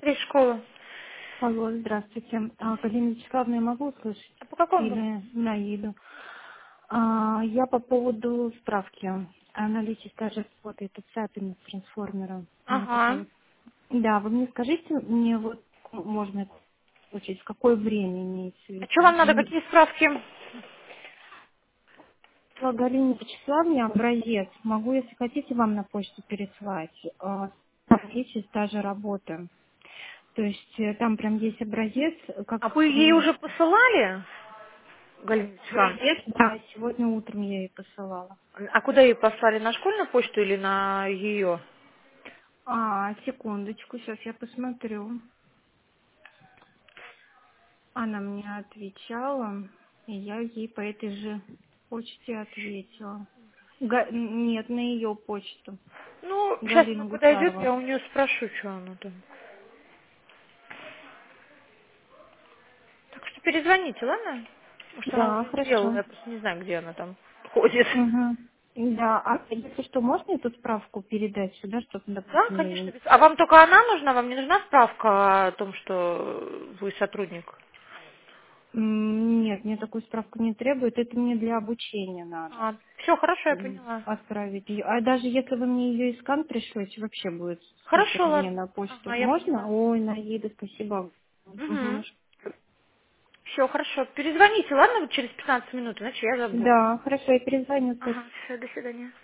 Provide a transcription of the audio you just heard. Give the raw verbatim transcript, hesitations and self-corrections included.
Три школы. Алло, здравствуйте. А, Галина Вячеславовна, я могу услышать? А по какому поводу? Или Наиду? А, я по поводу справки о наличии стажа работы и цапина с трансформером. У меня такая Ага. вот. Да, вы мне скажите, мне вот можно это получить, в какое время имеется в А что виду? вам надо, М, какие справки? по Галине Вячеславовне образец. Могу, если хотите, вам на почту переслать. а, о наличии стажа работы. То есть э, там прям есть образец, А как вы ей вы. уже посылали, Галина Вячеславовна? Образец, да, сегодня утром я ей посылала. А куда ей послали? На школьную почту или на ее? А, секундочку, сейчас я посмотрю. Она мне отвечала, и я ей по этой же почте ответила. Га- Нет, на ее почту. Ну, сейчас она Галина подойдет, Гусарова. я у нее спрошу, что она там. Так что перезвоните, ладно? Может, она Да, уже сделала, хорошо. я просто не знаю, где она там ходит. Угу. Да, а если что, можно эту справку передать сюда, чтобы, Да, допустим, конечно. я... без- А вам только она нужна? Вам не нужна справка о том, что вы сотрудник? М, Нет, мне такую справку не требует, это мне для обучения надо. А, все, хорошо, я М, поняла. отправить ее. А даже если вы мне ее и скан пришлете, вообще будет супер Хорошо, мне ладно. на почту. Ага, я Можно? поняла. Ой, Наида, спасибо. Угу. Мгм. Все, хорошо. Перезвоните, ладно, вот через пятнадцать минут, иначе я забуду. Да, хорошо, я перезвоню. Спасибо. Ага, все, до свидания.